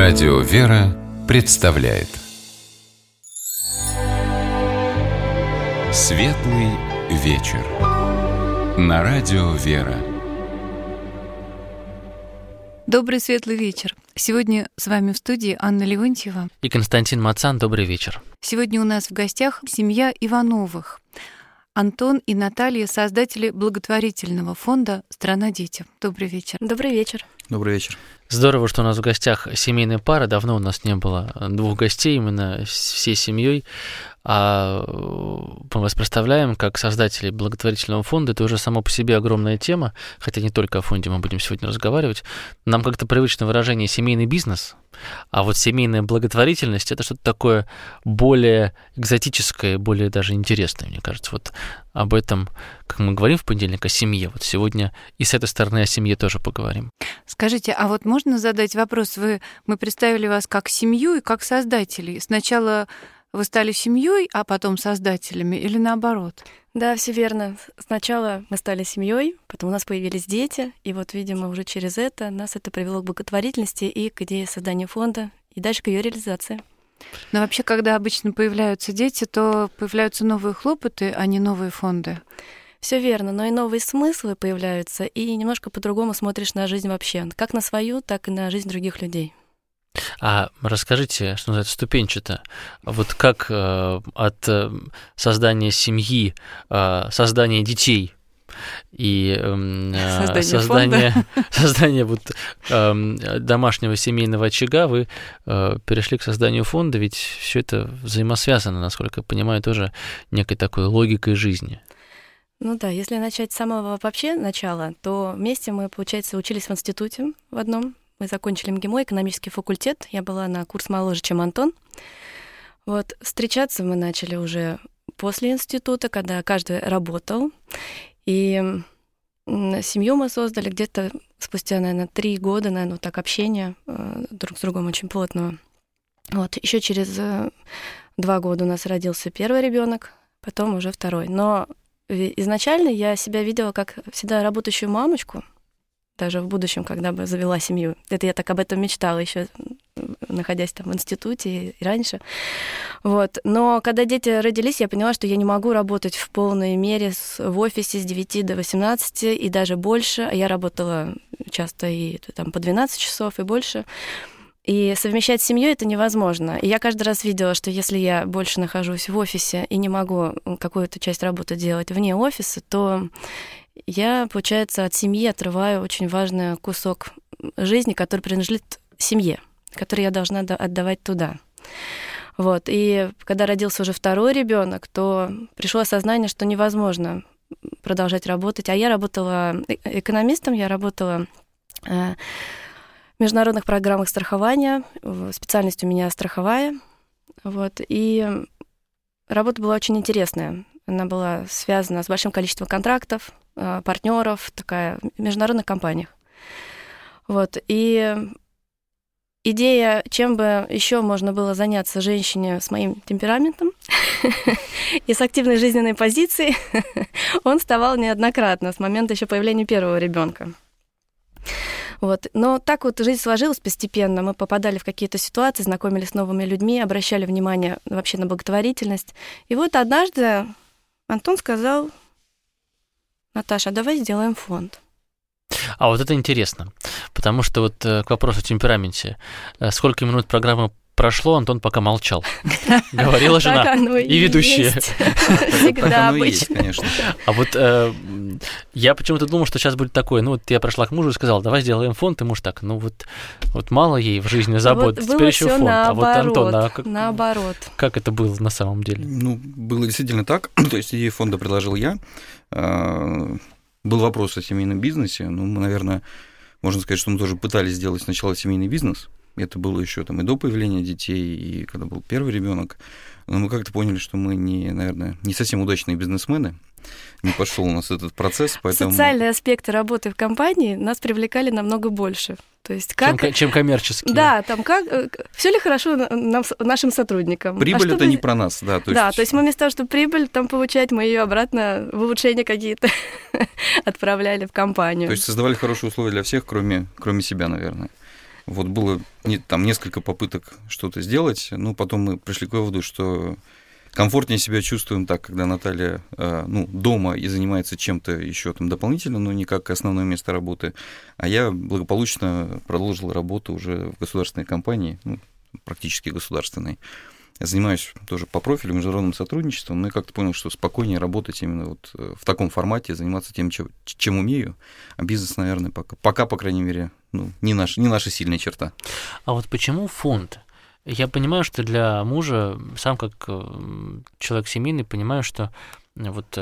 Радио «Вера» представляет Светлый вечер на Радио «Вера». Добрый светлый вечер. Сегодня с вами в студии Анна Леонтьева и Константин Мацан. Добрый вечер. Сегодня у нас в гостях семья Ивановых. Антон и Наталья, создатели благотворительного фонда «Страна детям». Добрый вечер. Добрый вечер. Добрый вечер. Здорово, что у нас в гостях семейная пара. Давно у нас не было двух гостей, именно всей семьей. А мы вас представляем как создатели благотворительного фонда. Это уже само по себе огромная тема, хотя не только о фонде мы будем сегодня разговаривать. Нам как-то привычно выражение «семейный бизнес», а вот семейная благотворительность – это что-то такое более экзотическое, более даже интересное, мне кажется. Вот об этом, как мы говорим в понедельник, о семье. Вот сегодня и с этой стороны о семье тоже поговорим. Скажите, а вот можно задать вопрос? Мы представили вас как семью и как создателей. Сначала вы стали семьей, а потом создателями, или наоборот? Да, все верно. Сначала мы стали семьей, потом у нас появились дети, и вот, видимо, уже через это нас это привело к благотворительности и к идее создания фонда, и дальше к ее реализации. Но вообще, когда обычно появляются дети, то появляются новые хлопоты, а не новые фонды. Все верно, но и новые смыслы появляются, и немножко по-другому смотришь на жизнь вообще, как на свою, так и на жизнь других людей. А расскажите, что называется, ступенчато, вот как от создания семьи, создания детей и создания вот, домашнего семейного очага вы перешли к созданию фонда, ведь все это взаимосвязано, насколько я понимаю, тоже некой такой логикой жизни. Ну да, если начать с самого вообще начала, то вместе мы, получается, учились в институте в одном. Мы закончили МГИМО, экономический факультет. Я была на курс моложе, чем Антон. Вот, встречаться мы начали уже после института, когда каждый работал. И семью мы создали где-то спустя, наверное, 3 года, наверное, вот так общения друг с другом очень плотного. Вот, еще через 2 года у нас родился первый ребенок, потом уже второй. Но изначально я себя видела как всегда работающую мамочку, даже в будущем, когда бы завела семью. Это я так об этом мечтала еще, находясь там в институте и раньше. Вот. Но когда дети родились, я поняла, что я не могу работать в полной мере в офисе с 9 до 18 и даже больше. Я работала часто и там по 12 часов и больше. И совмещать с семьей это невозможно. И я каждый раз видела, что если я больше нахожусь в офисе и не могу какую-то часть работы делать вне офиса, то я, получается, от семьи отрываю очень важный кусок жизни, который принадлежит семье, который я должна отдавать туда. Вот. И когда родился уже второй ребенок, то пришло осознание, что невозможно продолжать работать. А я работала экономистом, я работала в международных программах страхования, специальность у меня страховая. Вот. И работа была очень интересная. Она была связана с большим количеством контрактов, партнеров, такая в международных компаниях. Вот. И идея, чем бы еще можно было заняться женщине с моим темпераментом и с активной жизненной позицией, он вставал неоднократно с момента еще появления первого ребенка. Вот. Но так вот жизнь сложилась постепенно. Мы попадали в какие-то ситуации, знакомились с новыми людьми, обращали внимание вообще на благотворительность. И вот однажды Антон сказал: Наташа, давай сделаем фонд. А вот это интересно, потому что вот к вопросу о темпераменте. Сколько минут программы прошло, Антон пока молчал. Говорила жена и ведущая. Всегда обычно. Конечно. А вот я почему-то думал, что сейчас будет такое. Ну вот я прошла к мужу и сказала: давай сделаем фонд, и муж так, ну вот мало ей в жизни забот, теперь еще фонд. А вот Антон, наоборот. Как это было на самом деле? Ну, было действительно так. То есть идею фонда предложил я. Был вопрос о семейном бизнесе. Ну, мы, наверное, можно сказать, что мы тоже пытались сделать сначала семейный бизнес. Это было еще там и до появления детей, и когда был первый ребенок. Но мы как-то поняли, что мы, наверное, не совсем удачные бизнесмены. Не пошел у нас этот процесс, поэтому... Социальные аспекты работы в компании нас привлекали намного больше. То есть как... чем коммерческие. Да, там как... Все ли хорошо нашим сотрудникам? Прибыль это не про нас, да. То есть мы вместо того, чтобы прибыль там получать, мы ее обратно в улучшения какие-то отправляли в компанию. То есть создавали хорошие условия для всех, кроме себя, наверное. Вот было там несколько попыток что-то сделать, но потом мы пришли к выводу, что комфортнее себя чувствуем так, когда Наталья дома и занимается чем-то еще там дополнительно, но не как основное место работы, а я благополучно продолжил работу уже в государственной компании, практически государственной. Я занимаюсь тоже по профилю международным сотрудничеством, но я как-то понял, что спокойнее работать именно вот в таком формате, заниматься тем, чем умею, а бизнес, наверное, пока по крайней мере, не наша сильная черта. А вот почему фонд? Я понимаю, что для мужа, сам как человек семейный, понимаю, что вот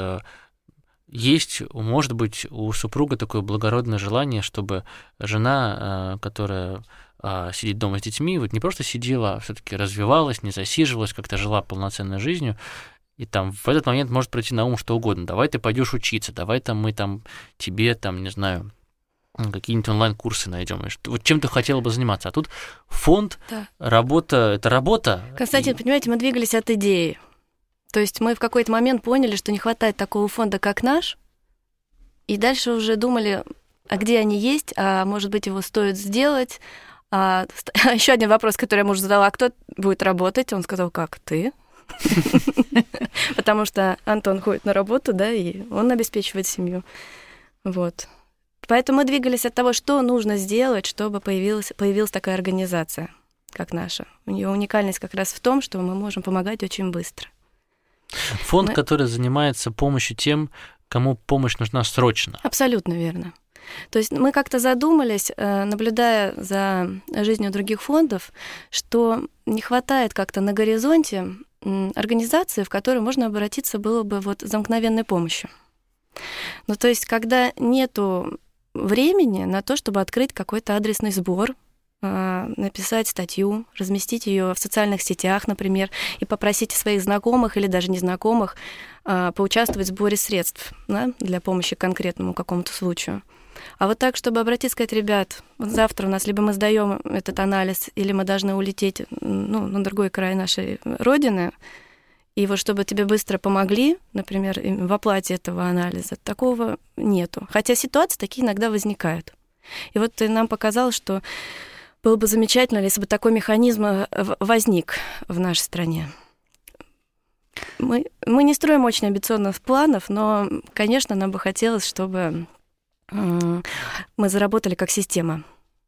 есть, может быть, у супруга такое благородное желание, чтобы жена, которая сидит дома с детьми, вот не просто сидела, а все-таки развивалась, не засиживалась, как-то жила полноценной жизнью, и там в этот момент может прийти на ум что угодно. Давай ты пойдешь учиться, давай там мы там тебе там, не знаю, какие-нибудь онлайн-курсы найдем. Вот чем ты хотела бы заниматься. А тут фонд, да. Работа, это работа. Константин, понимаете, мы двигались от идеи. То есть мы в какой-то момент поняли, что не хватает такого фонда, как наш, и дальше уже думали, а где они есть, а может быть, его стоит сделать. Еще один вопрос, который я мужу задала, а кто будет работать? Он сказал, как ты? Потому что Антон ходит на работу, да, и он обеспечивает семью. Вот. Поэтому мы двигались от того, что нужно сделать, чтобы появилась такая организация, как наша. У нее уникальность как раз в том, что мы можем помогать очень быстро. Фонд, который занимается помощью тем, кому помощь нужна срочно. Абсолютно верно. То есть мы как-то задумались, наблюдая за жизнью других фондов, что не хватает как-то на горизонте организации, в которую можно обратиться было бы вот за мгновенной помощью. То есть когда нету времени на то, чтобы открыть какой-то адресный сбор, написать статью, разместить ее в социальных сетях, например, и попросить своих знакомых или даже незнакомых поучаствовать в сборе средств, да, для помощи конкретному какому-то случаю. А вот так, чтобы обратиться, сказать, ребят, вот завтра у нас либо мы сдаем этот анализ, или мы должны улететь на другой край нашей родины, и вот чтобы тебе быстро помогли, например, в оплате этого анализа, такого нету. Хотя ситуации такие иногда возникают. И вот нам показалось, что было бы замечательно, если бы такой механизм возник в нашей стране. Мы не строим очень амбициозных планов, но, конечно, нам бы хотелось, чтобы мы заработали как система.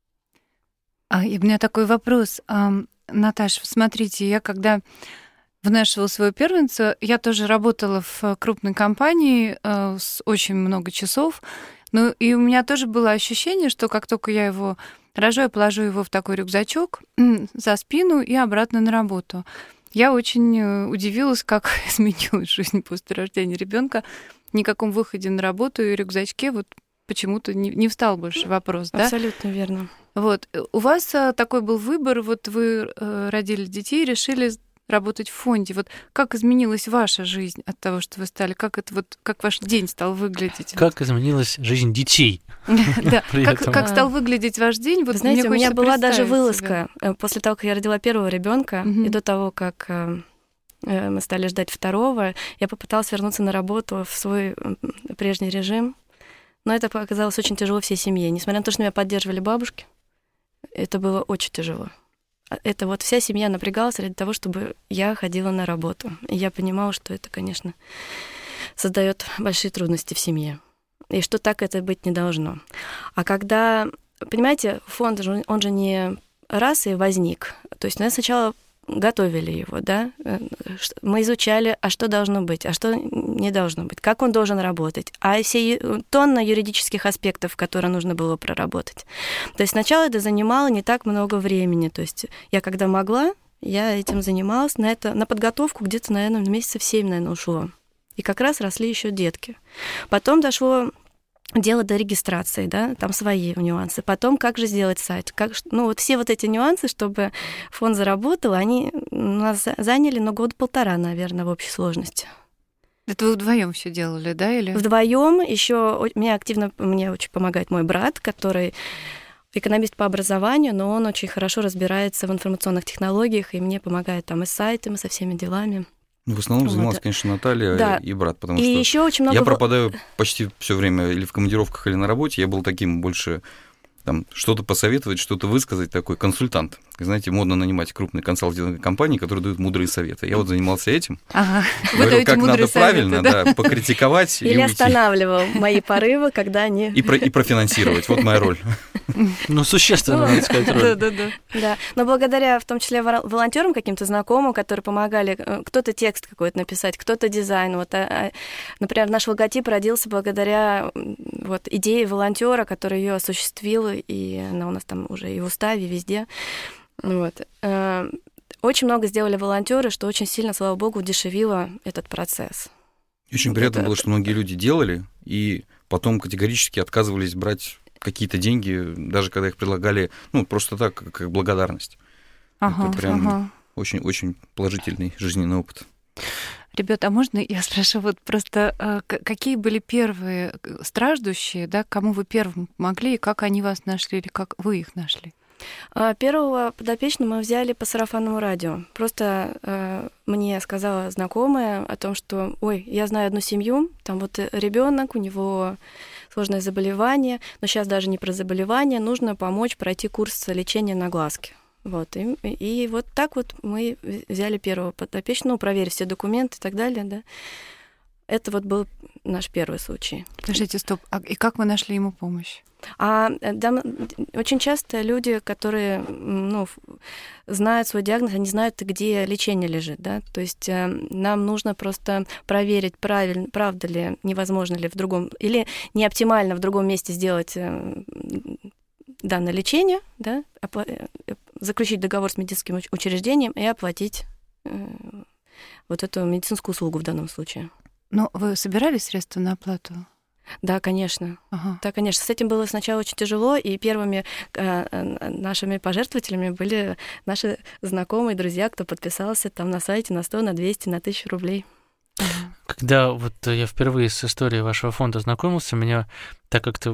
И у меня такой вопрос. Наташа, смотрите, я когда вынашивала свою первенцу, я тоже работала в крупной компании с очень много часов, и у меня тоже было ощущение, что как только я его рожу, я положу его в такой рюкзачок за спину и обратно на работу. Я очень удивилась, как изменилась жизнь после рождения ребенка. Никаком выходе на работу и рюкзачке вот почему-то не встал больше вопрос, да? Абсолютно верно. Вот. У вас такой был выбор, вот вы родили детей, решили работать в фонде. Вот как изменилась ваша жизнь от того, что вы стали? Как ваш день стал выглядеть? Как изменилась жизнь детей? Да, как стал выглядеть ваш день? Вы знаете, у меня была даже вылазка после того, как я родила первого ребенка, и до того, как мы стали ждать второго, я попыталась вернуться на работу в свой прежний режим. Но это показалось очень тяжело всей семье. Несмотря на то, что меня поддерживали бабушки, это было очень тяжело. Это вот вся семья напрягалась ради того, чтобы я ходила на работу. И я понимала, что это, конечно, создает большие трудности в семье. И что так это быть не должно. А когда, понимаете, фонд, он же не раз и возник. То есть мы сначала готовили его, да, мы изучали, а что должно быть, а что не должно быть, как он должен работать, а все тонна юридических аспектов, которые нужно было проработать. То есть сначала это занимало не так много времени, то есть я когда могла, я этим занималась, на подготовку где-то, наверное, месяцев 7, наверное, ушло. И как раз росли еще детки. Потом дошло дело до регистрации, да, там свои нюансы. Потом, как же сделать сайт? Вот все вот эти нюансы, чтобы фонд заработал, они у нас заняли, года-полтора, наверное, в общей сложности. Это вы вдвоем все делали, да, или? Вдвоем. Еще мне очень помогает мой брат, который экономист по образованию, но он очень хорошо разбирается в информационных технологиях, и мне помогает там и с сайтами, со всеми делами. В основном занималась, конечно, Наталья и брат, потому и что еще очень много... я пропадаю почти все время или в командировках, или на работе. Я был таким больше там что-то посоветовать, что-то высказать, такой консультант. Знаете, модно нанимать крупные консалтинговые компании, которые дают мудрые советы. Я вот занимался этим. Ага. Говорю, как надо правильно, да, покритиковать или и уйти. останавливал мои порывы, когда они... И профинансировать. Вот моя роль. Ну, существенно, надо сказать, роль. Да, но благодаря, в том числе, волонтерам каким-то знакомым, которые помогали, кто-то текст какой-то написать, кто-то дизайн. Вот, например, наш логотип родился благодаря вот идее волонтера, который ее осуществил, и она у нас там уже и в уставе, везде. Вот. Очень много сделали волонтеры, что очень сильно, слава богу, удешевило этот процесс. Очень приятно было, что многие люди делали, и потом категорически отказывались брать какие-то деньги, даже когда их предлагали, ну, просто так, как благодарность. Это прям очень-очень положительный жизненный опыт. Ребята, а можно я спрошу, вот просто какие были первые страждущие, да, кому вы первым помогли, и как они вас нашли, или как вы их нашли? Первого подопечного мы взяли по сарафанному радио. Просто мне сказала знакомая о том, что, ой, я знаю одну семью, там вот ребенок, у него сложное заболевание, но сейчас даже не про заболевание, нужно помочь пройти курс лечения на глазки. Вот, и вот так вот мы взяли первого подопечного, проверили все документы и так далее, да. Это вот был наш первый случай. Подождите, стоп. И как вы нашли ему помощь? Да, очень часто люди, которые знают свой диагноз, они знают, где лечение лежит, да. То есть нам нужно просто проверить, правда ли, невозможно ли в другом, или не оптимально в другом месте сделать данное лечение, да, заключить договор с медицинским учреждением и оплатить вот эту медицинскую услугу в данном случае. Но вы собирали средства на оплату? Да, конечно. Ага. Да, конечно. С этим было сначала очень тяжело, и первыми нашими пожертвователями были наши знакомые, друзья, кто подписался там на сайте на 100, на 200, на 1000 рублей. Когда вот я впервые с историей вашего фонда знакомился, меня так как-то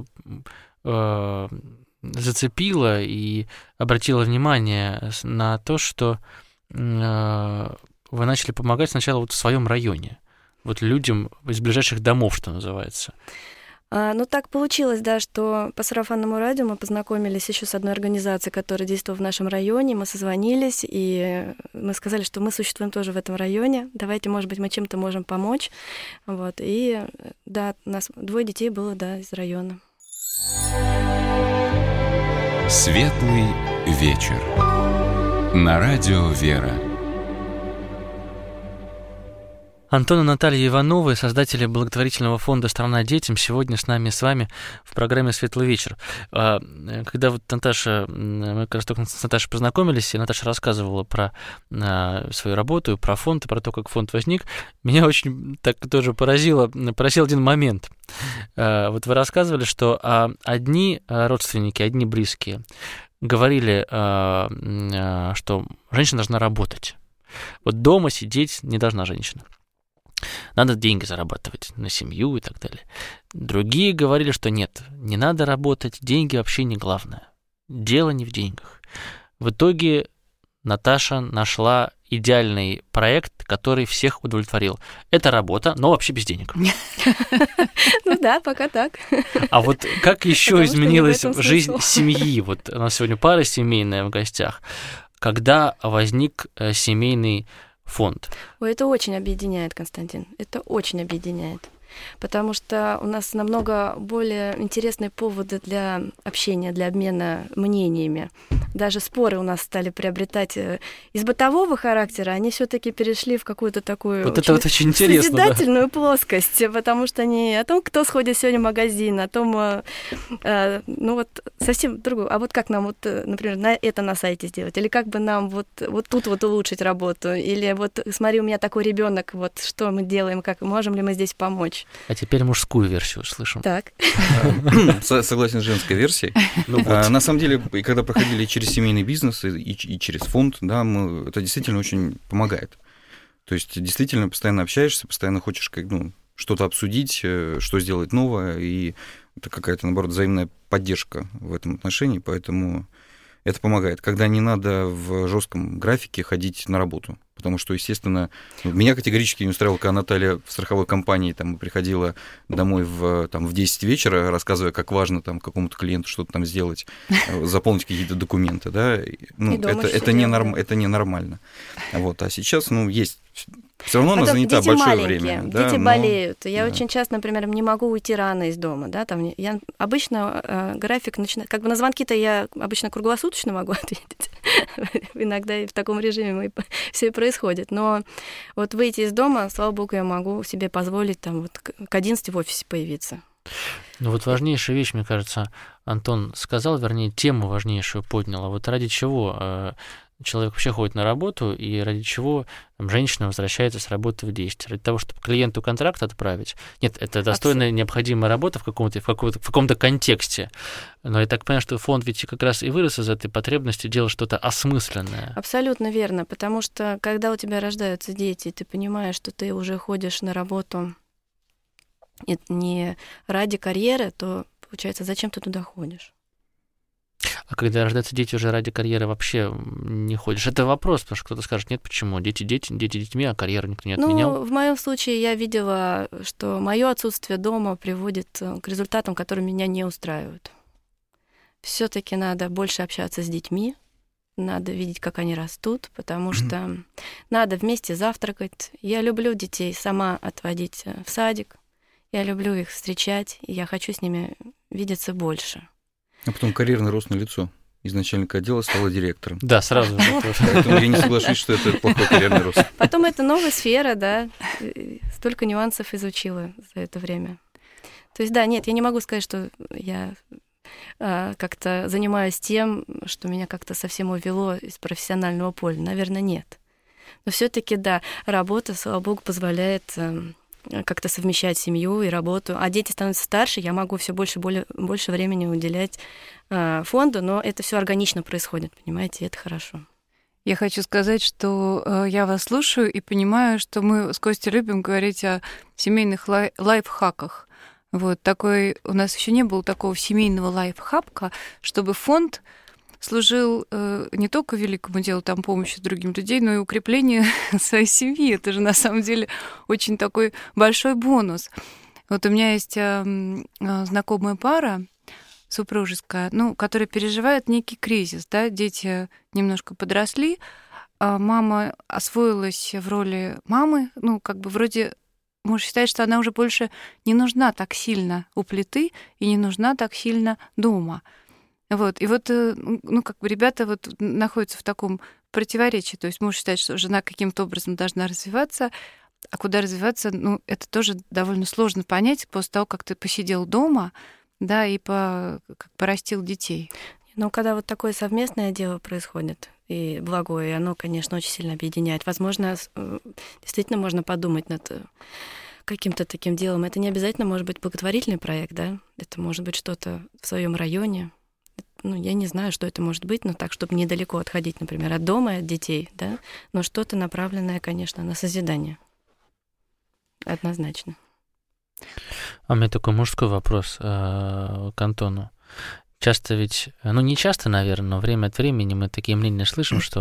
зацепило и обратило внимание на то, что вы начали помогать сначала вот в своем районе, вот людям из ближайших домов, что называется. Ну, так получилось, да, что по сарафанному радио мы познакомились еще с одной организацией, которая действовала в нашем районе. Мы созвонились, и мы сказали, что мы существуем тоже в этом районе. Давайте, может быть, мы чем-то можем помочь. Вот. И да, у нас 2 детей было, да, из района. Светлый вечер. На радио «Вера». Антон и Наталья Ивановы, создатели благотворительного фонда «Страна детям», сегодня с нами, с вами в программе «Светлый вечер». Когда вот Наташа, мы как раз только с Наташей познакомились, и Наташа рассказывала про свою работу, и про фонд, и про то, как фонд возник, меня очень так тоже поразил один момент. Вот вы рассказывали, что одни родственники, одни близкие говорили, что женщина должна работать. Вот дома сидеть не должна женщина. Надо деньги зарабатывать на семью и так далее. Другие говорили, что нет, не надо работать, деньги вообще не главное. Дело не в деньгах. В итоге Наташа нашла идеальный проект, который всех удовлетворил. Это работа, но вообще без денег. Ну да, пока так. А вот как еще изменилась жизнь семьи? Вот у нас сегодня пара семейная в гостях. Когда возник семейный фонд? Ой, это очень объединяет, Константин. Это очень объединяет. Потому что у нас намного более интересные поводы для общения, для обмена мнениями. Даже споры у нас стали приобретать из бытового характера, они все-таки перешли в какую-то такую вот это вот очень интересно, созидательную плоскость, потому что не о том, кто сходит сегодня в магазин, о том, ну вот совсем другое. А вот как нам, вот, например, это на сайте сделать, или как бы нам вот тут вот улучшить работу, или вот смотри, у меня такой ребенок, вот что мы делаем, как можем ли мы здесь помочь. А теперь мужскую версию слышим. Так. Согласен с женской версией. На самом деле, когда проходили через семейный бизнес и через фонд, да, это действительно очень помогает. То есть действительно постоянно общаешься, постоянно хочешь что-то обсудить, что сделать новое, и это какая-то, наоборот, взаимная поддержка в этом отношении, поэтому это помогает. Когда не надо в жестком графике ходить на работу, потому что, естественно, меня категорически не устраивало, когда Наталья в страховой компании там приходила домой в 10 вечера, рассказывая, как важно там какому-то клиенту что-то там сделать, заполнить какие-то документы, да, ну, это ненормально. Вот, а сейчас, ну, есть... Все равно она занята большое время. Дети болеют. Я очень часто, например, не могу уйти рано из дома. Да? Там я обычно график начинает... Как бы на звонки-то я обычно круглосуточно могу ответить. Иногда и в таком режиме все и происходит. Но вот выйти из дома, слава богу, я могу себе позволить там, вот, к 11 в офисе появиться. Ну вот важнейшая вещь, мне кажется, Антон сказал, вернее, тему важнейшую поднял. А вот ради чего человек вообще ходит на работу, и ради чего там, женщина возвращается с работы в 10? Ради того, чтобы клиенту контракт отправить? Нет, это достойная, необходимая работа в каком-то контексте. Но я так понимаю, что фонд ведь как раз и вырос из этой потребности делать что-то осмысленное. Абсолютно верно, потому что когда у тебя рождаются дети, ты понимаешь, что ты уже ходишь на работу не ради карьеры, то, получается, зачем ты туда ходишь? А когда рождаются дети, уже ради карьеры вообще не ходишь? Это вопрос, потому что кто-то скажет, нет, почему? Дети детьми, а карьеру никто не отменял. Ну, в моем случае я видела, что мое отсутствие дома приводит к результатам, которые меня не устраивают. Все-таки надо больше общаться с детьми, надо видеть, как они растут, потому что надо вместе завтракать. Я люблю детей сама отводить в садик, я люблю их встречать, и я хочу с ними видеться больше. А потом карьерный рост на лицо. Из начальника отдела стала директором. Да, сразу. Поэтому я не соглашусь, что это плохой карьерный рост. Потом это новая сфера, да. Столько нюансов изучила за это время. То есть, да, нет, я не могу сказать, что я как-то занимаюсь тем, что меня как-то совсем увело из профессионального поля. Наверное, нет. Но все-таки, да, работа, слава богу, позволяет как-то совмещать семью и работу. А дети становятся старше, я могу все больше времени уделять фонду, но это все органично происходит, понимаете, и это хорошо. Я хочу сказать, что я вас слушаю и понимаю, что мы с Костей любим говорить о семейных лайфхаках. Вот такой у нас еще не было такого семейного лайфхака, чтобы фонд служил не только великому делу там, помощи другим людям, но и укреплению своей семьи. Это же на самом деле очень такой большой бонус. Вот у меня есть знакомая пара супружеская, которая переживает некий кризис. Да? Дети немножко подросли, а мама освоилась в роли мамы, вроде можно считать, что она уже больше не нужна так сильно у плиты и не нужна так сильно дома. Вот. И ребята находятся в таком противоречии. То есть можно считать, что жена каким-то образом должна развиваться, а куда развиваться, это тоже довольно сложно понять после того, как ты посидел дома, да, и порастил детей. Когда вот такое совместное дело происходит, и благое, и оно, конечно, очень сильно объединяет. Возможно, действительно можно подумать над каким-то таким делом. Это не обязательно может быть благотворительный проект, да? Это может быть что-то в своем районе. Я не знаю, что это может быть, но так, чтобы недалеко отходить, например, от дома, от детей, да, но что-то направленное, конечно, на созидание. Однозначно. А у меня такой мужской вопрос к Антону. Часто ведь, не часто, наверное, но время от времени мы такие мнения слышим, что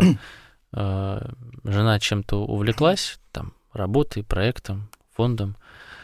жена чем-то увлеклась, там, работой, проектом, фондом,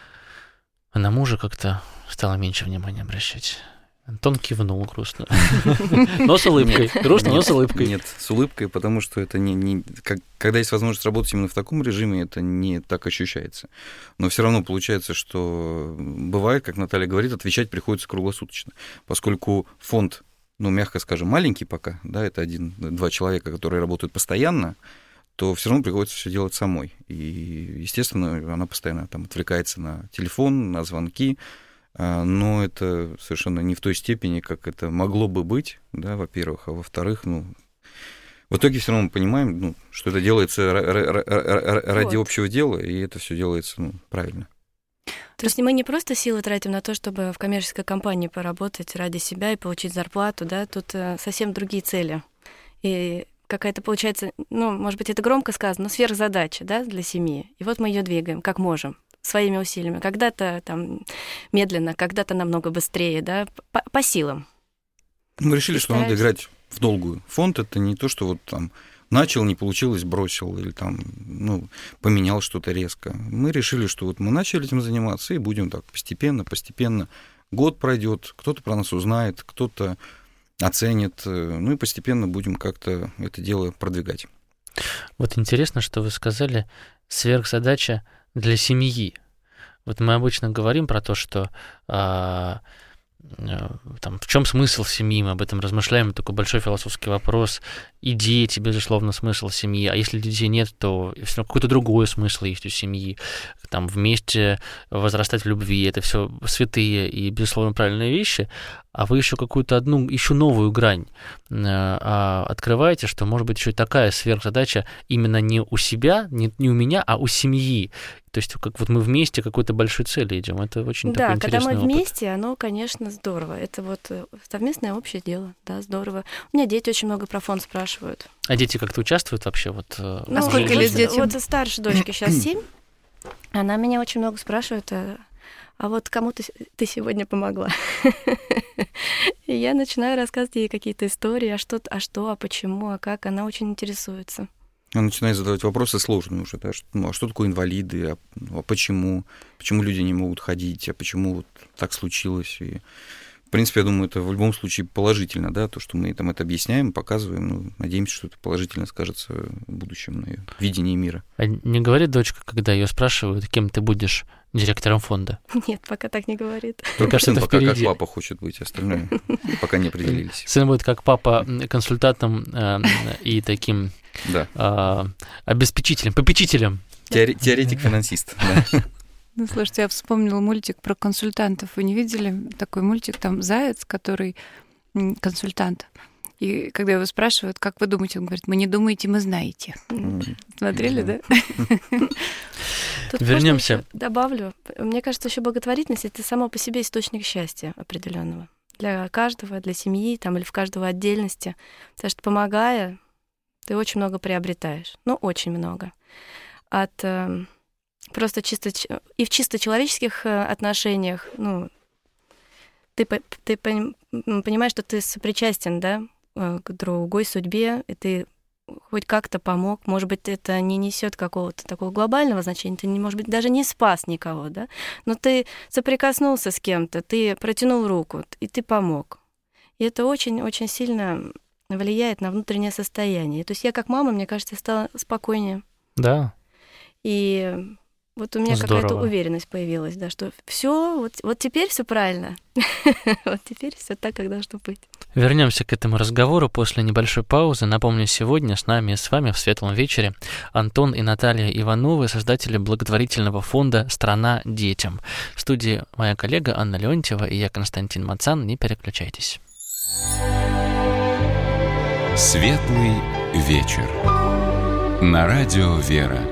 а на мужа как-то стала меньше внимания обращать. Антон кивнул грустно. Но с улыбкой. Грустно, но с улыбкой. Нет, с улыбкой, потому что это когда есть возможность работать именно в таком режиме, это не так ощущается. Но все равно получается, что бывает, как Наталья говорит, отвечать приходится круглосуточно. Поскольку фонд, мягко скажем, маленький пока, да, это 1-2 человека, которые работают постоянно, то все равно приходится все делать самой. И, естественно, она постоянно там отвлекается на телефон, на звонки, но это совершенно не в той степени, как это могло бы быть, да, во-первых, а во-вторых, в итоге все равно мы понимаем, что это делается ради общего дела, и это все делается правильно. То есть мы не просто силы тратим на то, чтобы в коммерческой компании поработать ради себя и получить зарплату, да, тут совсем другие цели. И какая-то получается, может быть, это громко сказано, но сверхзадача, да, для семьи. И вот мы ее двигаем, как можем, своими усилиями. Когда-то там медленно, когда-то намного быстрее, да, по силам. Мы решили, что надо играть в долгую. Фонд — это не то, что начал, не получилось, бросил или там, поменял что-то резко. Мы решили, что вот мы начали этим заниматься и будем так постепенно. Год пройдет, кто-то про нас узнает, кто-то оценит, и постепенно будем как-то это дело продвигать. Вот интересно, что вы сказали, сверхзадача для семьи. Вот мы обычно говорим про то, что в чем смысл семьи, мы об этом размышляем, такой большой философский вопрос. И дети, безусловно, смысл семьи, а если детей нет, то все равно какой-то другой смысл есть у семьи. Там вместе возрастать в любви, это все святые и, безусловно, правильные вещи, а вы еще какую-то одну, еще новую грань открываете, что может быть еще и такая сверхзадача именно не у себя, не у меня, а у семьи. То есть как вот мы вместе к какой-то большой цели идем. Это очень такой интересный опыт. Да, когда мы вместе, оно, конечно, здорово. Это вот совместное общее дело, да, здорово. У меня дети очень много про фонд спрашивают. А дети как-то участвуют вообще? А сколько лет детям? Вот старшей дочке сейчас 7. Она меня очень много спрашивает, а вот кому ты сегодня помогла? И я начинаю рассказывать ей какие-то истории, а почему, а как. Она очень интересуется. Она начинает задавать вопросы сложные уже, да, а что такое инвалиды, а почему люди не могут ходить, а почему вот так случилось. И, в принципе, я думаю, это в любом случае положительно, да, то, что мы там это объясняем, показываем, надеемся, что это положительно скажется в будущем на её видении мира. А не говорит дочка, когда ее спрашивают, кем ты будешь директором фонда? Нет, пока так не говорит. Только сын пока как папа хочет быть, остальное пока не определились. Сын будет как папа консультантом и таким обеспечителем, попечителем. Теоретик-финансист. Слушайте, я вспомнила мультик про консультантов. Вы не видели такой мультик? Там заяц, который консультант. И когда его спрашивают, как вы думаете, он говорит, мы не думаете, мы знаете. Смотрели, да? Тут вернемся. Добавлю. Мне кажется, еще благотворительность — это само по себе источник счастья определенного. Для каждого, для семьи там, или в каждого отдельности. Потому что, помогая, ты очень много приобретаешь. Очень много. Просто и в чисто человеческих отношениях, ты понимаешь, что ты сопричастен, да, к другой судьбе, и ты хоть как-то помог. Может быть, это не несет какого-то такого глобального значения, ты, может быть, даже не спас никого, да, но ты соприкоснулся с кем-то, ты протянул руку, и ты помог. И это очень-очень сильно влияет на внутреннее состояние. То есть я как мама, мне кажется, стала спокойнее. Да. И вот у меня какая-то уверенность появилась, да, что все, вот теперь все правильно. Вот теперь все так, как должно быть. Вернемся к этому разговору после небольшой паузы. Напомню, сегодня с вами в Светлом вечере Антон и Наталья Ивановы, создатели благотворительного фонда «Страна детям». В студии моя коллега Анна Леонтьева и я, Константин Мацан. Не переключайтесь. Светлый вечер. На радио «Вера».